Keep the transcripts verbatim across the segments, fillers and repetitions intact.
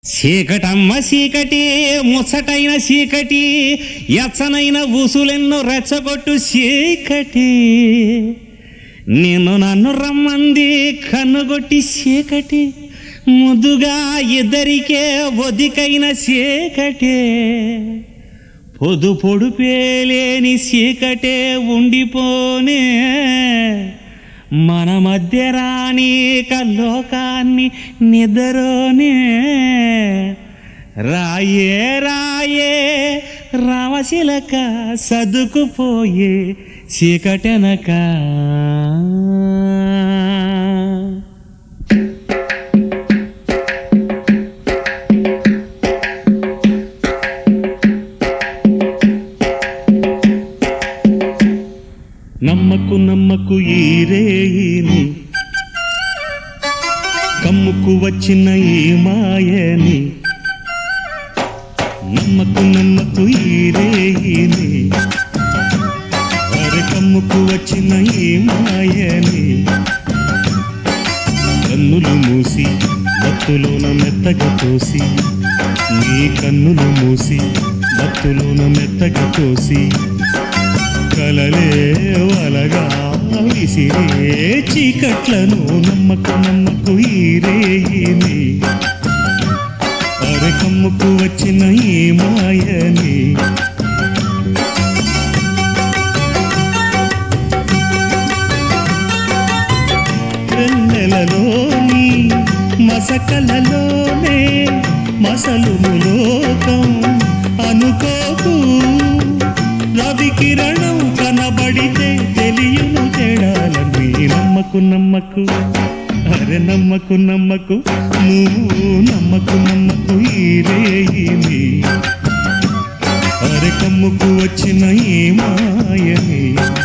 చీకటమ్మ చీకటి ముచ్చటైన చీకటి ఎచ్చనైన ఊసులెన్నో రెచ్చగొట్టు చీకటి నిన్ను నన్ను రమ్మంది కన్నుగొట్టి చీకటి ముద్దుగా ఇద్దరికే ఒదికైన చీకటే పొదు పొడుపేలేని చీకటే ఉండిపోనే మన మధ్య రాని కల్లోకాన్ని నిద్రనే రాయే రాయే రామశిలక సదుకుపోయే చీకటెనక నమ్మకు నమ్మకు ఈ రేయిని కమ్ముకు వచ్చిన ఈ మాయని నమ్మకు నమ్మకు ఈ రేయిని అరే కమ్ముకు వచ్చిన ఈ మాయని కన్నులు మూసి మత్తులోన మెత్తగా తోసి నీ కన్నులు మూసి మత్తులోన మెత్తగా తోసి కలలే వలగా విసిరే చీకట్లను నమ్మకు నమ్మకు ఈ రేయిని అరే కమ్ముకు వచ్చిన ఈ మాయని వెన్నెలలోని మసకలలోనే మసలును లోకం అనుకోకు రవి కిరణం కనబడితే తెలియను తేడాలని నమ్మకు నమ్మకు అరే నమ్మకు నమ్మకు నువ్వు నమ్మకు నమ్మకు ఈ రేయిని అరే కమ్ముకు వచ్చిన ఈ మాయని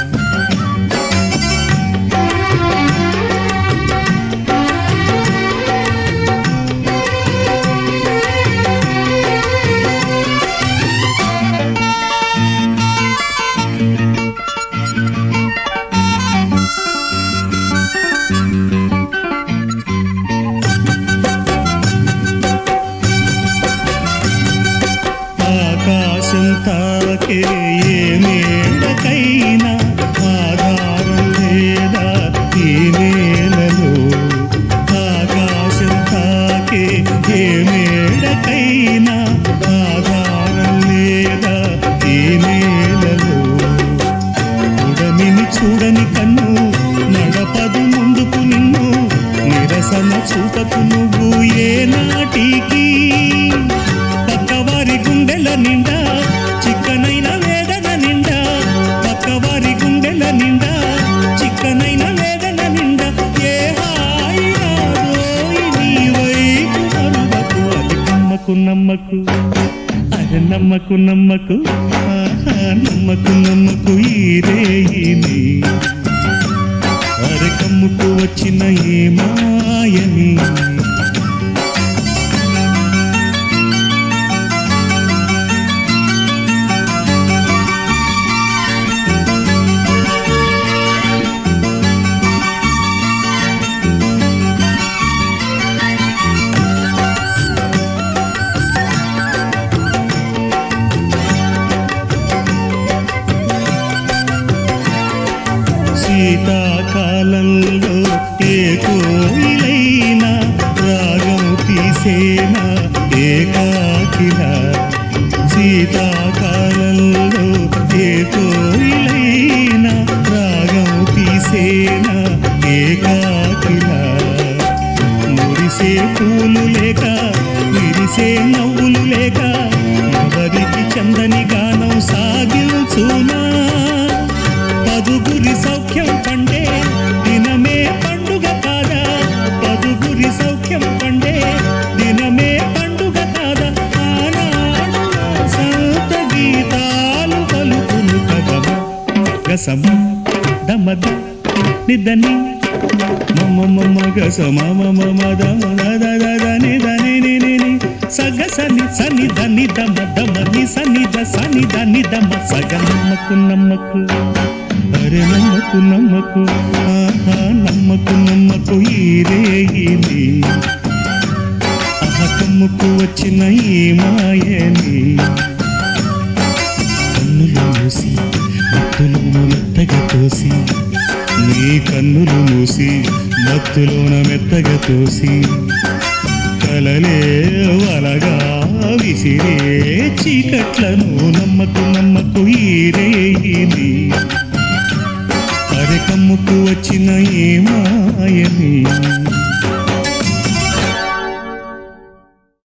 తాకే ఏ మేడకైనా ఆధారం లేదా ఈ నేలలో ఆకాశం తాకే ఏ మేడకైనా ఆధారం లేదా ఈ నేలలో చూడమిని చూడని కన్ను నడపదు ముందుకు నిన్ను నిరసన చూపకు నువ్వు ఏ నాటికి పక్కవారి గుండెల నిండా చిక్కనైన వేదన నిండా పక్కవారి గుండెల నిండా చిక్కనైన వేదన నిండా ఏ హాయి నాదోయి నీ వైపు మరువకు అది నమ్మకు నమ్మకు అరే నమ్మకు నమ్మకు ఆహా నమ్మకు నమ్మకు ఈ రేయిని అరే కమ్ముకు వచ్చిన ఏ మాయని శీతాకాలంలో ఏ కోయిలైనా రాగం తీసేనా ఏకాకిలా శీతాకాలంలో ఏ కోయిలైనా రాగం తీసేనా ఏకాకిలా మురిసే పూలు లేక విరిసే నవ్వులు లేక ఎవరికి చందని గానం సాగించునా పదుగురి సౌఖ్యం పండే దినమే పండుగ కాదా పదుగురి సౌఖ్యం పండే దినమే పండుగ కాదా ఆనాడు సంత గీతాలు పలుకులు కదమ గసమ దమద నిదని మమ మమ గసమ మమ మద దని దని ని సగ సని సని దని దమ దమ ని సని ద సని దని దమ సగ నమ్మకు నమ్మకు అరే నమ్మకు నమ్మకు ఆహా నమ్మకు నమ్మకు ఈ రేయిని అహ కమ్ముకు కమ్ముకు వచ్చిన ఈ మాయని కన్నులు మూసి మత్తులోన మెత్తగా తోసి నీ కన్నులు మూసి మత్తులోన మెత్తగా తోసి కలలే వలగా విసిరే చీకట్లను నమ్మకు నమ్మకు ఈ రేయిని అరే కమ్ముకు వచ్చిన ఈ మాయని